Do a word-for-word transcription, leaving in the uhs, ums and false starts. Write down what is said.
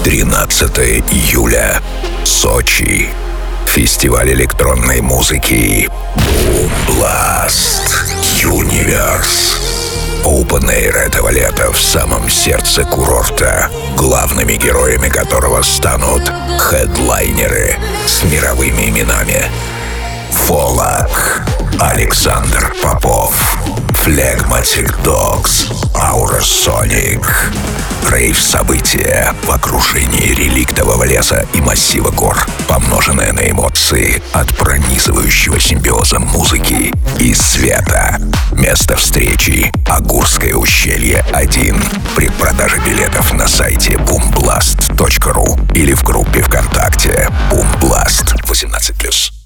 тринадцатое июля. Сочи. Фестиваль электронной музыки Boom Blast Universe. Open Air этого лета в самом сердце курорта, главными героями которого станут хедлайнеры с мировыми именами: Волок, Александр Попов, Phlegmatic Dogs, Aurosonic. Рейв-события в окружении реликтового леса и массива гор, помноженное на эмоции от пронизывающего симбиоза музыки и света. Место встречи — Огурское ущелье один. Предпродажа билетов на сайте бум бласт точка ру или в группе ВКонтакте Boom Blast восемнадцать плюс.